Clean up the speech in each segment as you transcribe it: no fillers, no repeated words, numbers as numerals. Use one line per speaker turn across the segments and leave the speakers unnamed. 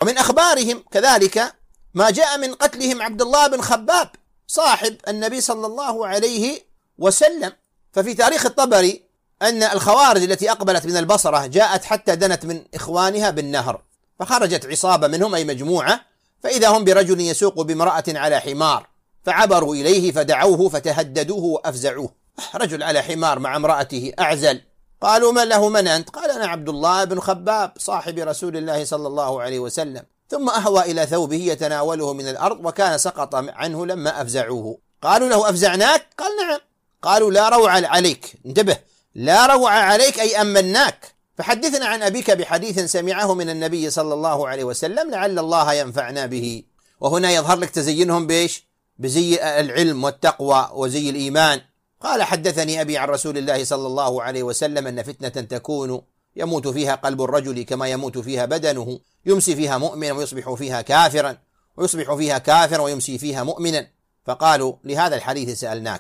ومن أخبارهم كذلك ما جاء من قتلهم عبد الله بن خباب صاحب النبي صلى الله عليه وسلم. ففي تاريخ الطبري أن الخوارج التي أقبلت من البصرة جاءت حتى دنت من إخوانها بالنهر، فخرجت عصابة منهم أي مجموعة، فإذا هم برجل يسوق بامرأة على حمار، فعبروا إليه فدعوه فتهددوه وأفزعوه. رجل على حمار مع امرأته أعزل. قالوا من له من أنت؟ قال أنا عبد الله بن خباب صاحب رسول الله صلى الله عليه وسلم. ثم أهوى إلى ثوبه يتناوله من الأرض وكان سقط عنه لما أفزعوه. قالوا له أفزعناك؟ قال نعم. قالوا لا روع عليك، انتبه، لا روع عليك أي أمناك، فحدثنا عن أبيك بحديث سمعه من النبي صلى الله عليه وسلم لعل الله ينفعنا به. وهنا يظهر لك تزينهم بإيش؟ بزي العلم والتقوى وزي الإيمان. قال حدثني أبي عن رسول الله صلى الله عليه وسلم أن فتنة تكون يموت فيها قلب الرجل كما يموت فيها بدنه، يمسي فيها مؤمنا ويصبح فيها كافرا، ويصبح فيها كافرا ويمسي فيها مؤمنا. فقالوا لهذا الحديث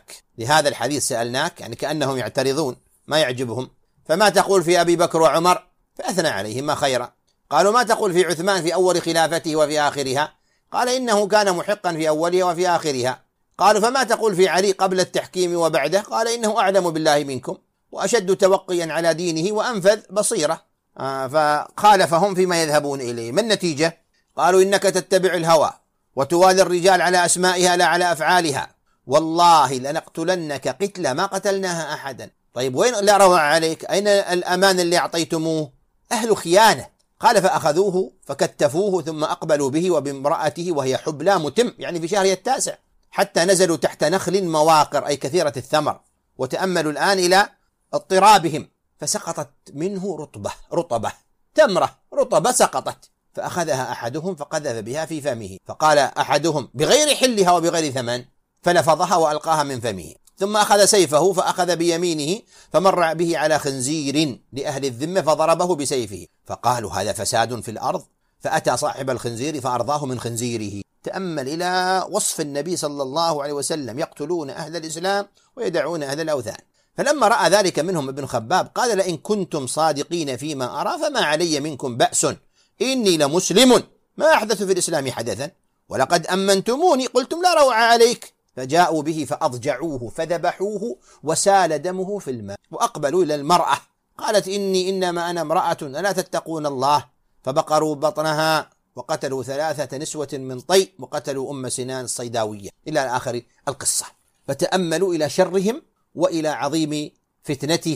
سألناك، يعني كأنهم يعترضون ما يعجبهم. فما تقول في أبي بكر وعمر؟ فأثنى عليهما خيرا. قالوا ما تقول في عثمان في أول خلافته وفي آخرها؟ قال إنه كان محقا في أولها وفي آخرها. قالوا فما تقول في علي قبل التحكيم وبعده؟ قال إنه أعلم بالله منكم وأشد توقيا على دينه وأنفذ بصيرة. فخالفهم فيما يذهبون إليه. ما النتيجة؟ قالوا إنك تتبع الهوى وتوالي الرجال على أسمائها لا على أفعالها، والله لنقتلنك قتلة ما قتلناها أحدا. طيب وين لا روع عليك؟ أين الأمان اللي أعطيتموه؟ أهل خيانة. قال فأخذوه فكتفوه ثم أقبلوا به وبامرأته وهي حبلى متم، يعني في شهرها التاسع، حتى نزلوا تحت نخل مواقر أي كثيرة الثمر. وتأملوا الآن إلى اضطرابهم، فسقطت منه رطبة تمرة رطبة سقطت، فأخذها أحدهم فقذف بها في فمه، فقال أحدهم بغير حلها وبغير ثمن، فلفظها وألقاها من فمه. ثم أخذ سيفه فأخذ بيمينه فمر به على خنزير لأهل الذمة فضربه بسيفه، فقالوا هذا فساد في الأرض، فأتى صاحب الخنزير فأرضاه من خنزيره. تأمل إلى وصف النبي صلى الله عليه وسلم، يقتلون أهل الإسلام ويدعون أهل الأوثان. فلما رأى ذلك منهم ابن خباب قال لئن كنتم صادقين فيما أرى فما علي منكم بأس، إني لمسلم ما أحدث في الإسلام حدثا، ولقد أمنتموني قلتم لا روع عليك. فجاءوا به فأضجعوه فذبحوه وسال دمه في الماء. وأقبلوا إلى المرأة قالت إنما أنا امرأة ألا تتقون الله، فبقروا بطنها وقتلوا 3 نسوة من طي وقتلوا أم سنان الصيداوية إلى آخر القصة. فتأملوا إلى شرهم وإلى عظيم فتنتهم.